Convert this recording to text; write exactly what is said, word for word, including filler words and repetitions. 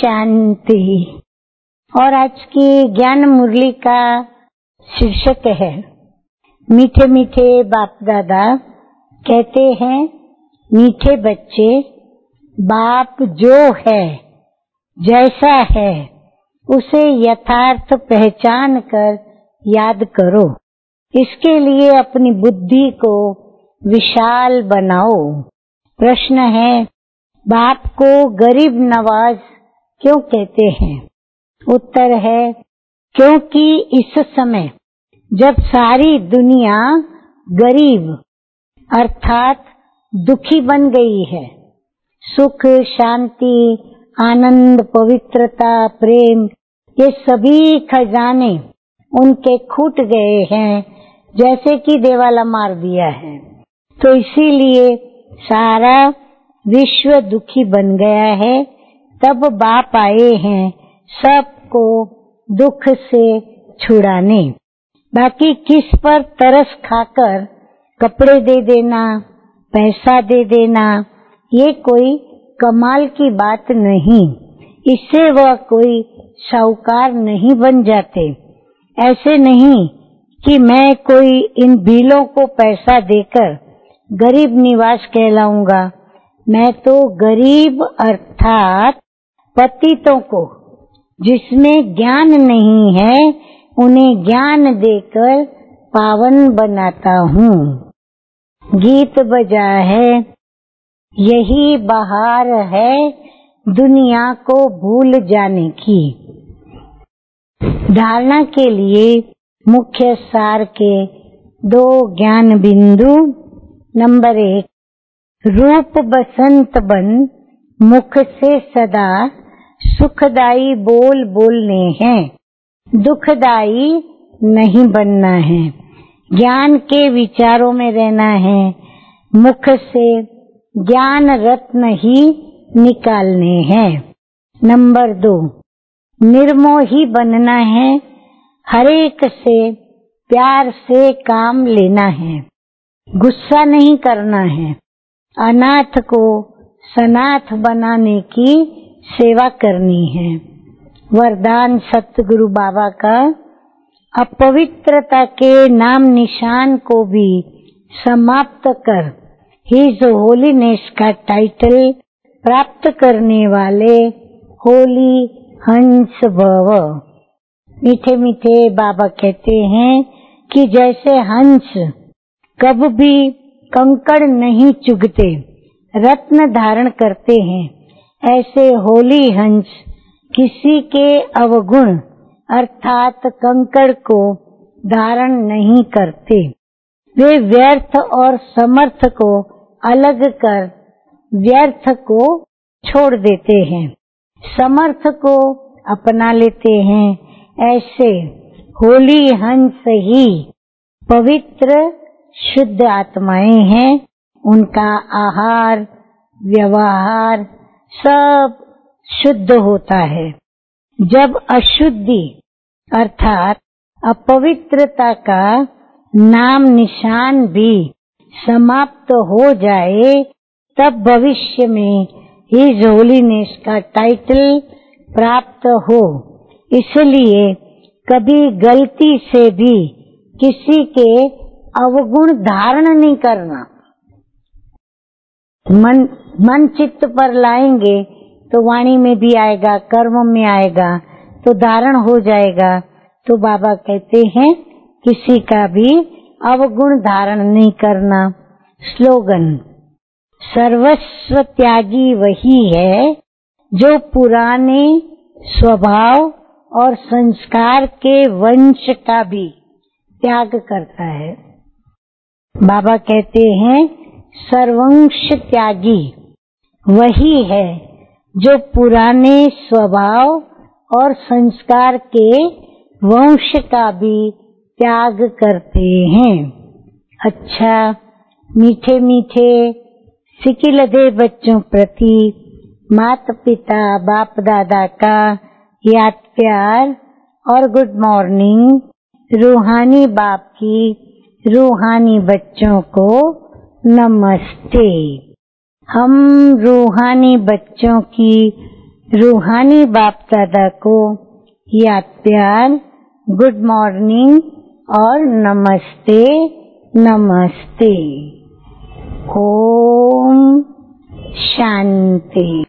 शांति। और आज की ज्ञान मुरली का शीर्षक है मीठे मीठे बाप दादा कहते हैं, मीठे बच्चे, बाप जो है जैसा है उसे यथार्थ पहचान कर याद करो। इसके लिए अपनी बुद्धि को विशाल बनाओ। प्रश्न है, बाप को गरीब नवाज क्यों कहते हैं? उत्तर है, क्योंकि इस समय जब सारी दुनिया गरीब अर्थात दुखी बन गई है, सुख, शांति, आनंद, पवित्रता, प्रेम ये सभी खजाने उनके खूट गए हैं, जैसे कि देवाला मार दिया है। तो इसीलिए सारा विश्व दुखी बन गया है। तब बाप आए हैं सबको दुख से छुड़ाने। बाकी किस पर तरस खाकर कपड़े दे देना, पैसा दे देना, ये कोई कमाल की बात नहीं। इससे वह कोई साहूकार नहीं बन जाते। ऐसे नहीं कि मैं कोई इन भीलों को पैसा देकर गरीब निवास कहलाऊंगा। मैं तो गरीब अर्थात पतितों को जिसमें ज्ञान नहीं है उन्हें ज्ञान देकर पावन बनाता हूँ। गीत बजा है, यही बहार है दुनिया को भूल जाने की। धारणा के लिए मुख्य सार के दो ज्ञान बिंदु। नंबर एक, रूप बसंत बन मुख से सदा सुखदाई बोल बोलने हैं। दुखदाई नहीं बनना है। ज्ञान के विचारों में रहना है। मुख से ज्ञान रत्न ही निकालने हैं। नंबर दो, निर्मोही बनना है। हरेक से प्यार से काम लेना है। गुस्सा नहीं करना है। अनाथ को सनाथ बनाने की सेवा करनी है। वरदान सतगुरु बाबा का, अपवित्रता के नाम निशान को भी समाप्त कर हिज होलीनेस का टाइटल प्राप्त करने वाले होली हंस भव। मीठे मीठे बाबा कहते हैं कि जैसे हंस कब भी कंकड़ नहीं चुगते, रत्न धारण करते हैं, ऐसे होली हंस किसी के अवगुण अर्थात कंकड़ को धारण नहीं करते। वे व्यर्थ और समर्थ को अलग कर व्यर्थ को छोड़ देते हैं, समर्थ को अपना लेते हैं। ऐसे होली हंस ही पवित्र शुद्ध आत्माएं हैं। उनका आहार व्यवहार सब शुद्ध होता है। जब अशुद्धि अर्थात अपवित्रता का नाम निशान भी समाप्त हो जाए, तब भविष्य में हिज होलीनेस का टाइटल प्राप्त हो। इसलिए कभी गलती से भी किसी के अवगुण धारण नहीं करना। मन मन चित्त पर लाएंगे तो वाणी में भी आएगा, कर्म में आएगा, तो धारण हो जाएगा। तो बाबा कहते हैं किसी का भी अवगुण धारण नहीं करना। स्लोगन, सर्वस्व त्यागी वही है जो पुराने स्वभाव और संस्कार के वंश का भी त्याग करता है। बाबा कहते हैं सर्वंश त्यागी वही है जो पुराने स्वभाव और संस्कार के वंश का भी त्याग करते हैं। अच्छा, मीठे मीठे सिकिलधे बच्चों प्रति माता पिता बाप दादा का याद प्यार और गुड मॉर्निंग। रूहानी बाप की रूहानी बच्चों को नमस्ते। हम रूहानी बच्चों की रूहानी बाप दादा को याद प्यार, गुड मॉर्निंग और नमस्ते नमस्ते। ओम शांति।